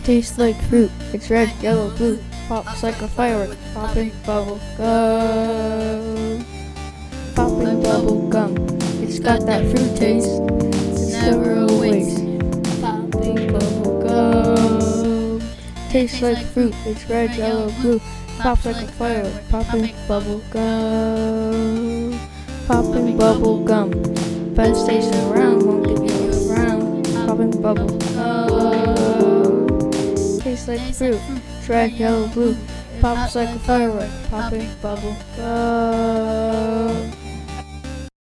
Tastes like fruit, it's red, yellow, blue. Pops like a firework, popping bubble gum. Popping bubble gum, it's got that fruit taste, it's never a waste. Popping bubble gum. Tastes like fruit, it's red, yellow, blue. Pops like a firework, popping bubble gum. Popping bubble gum, best taste around, won't give you a frown. Popping bubble gum. Tastes like fruit, it's red, yellow, blue. Pops like a firework, popping bubble gum.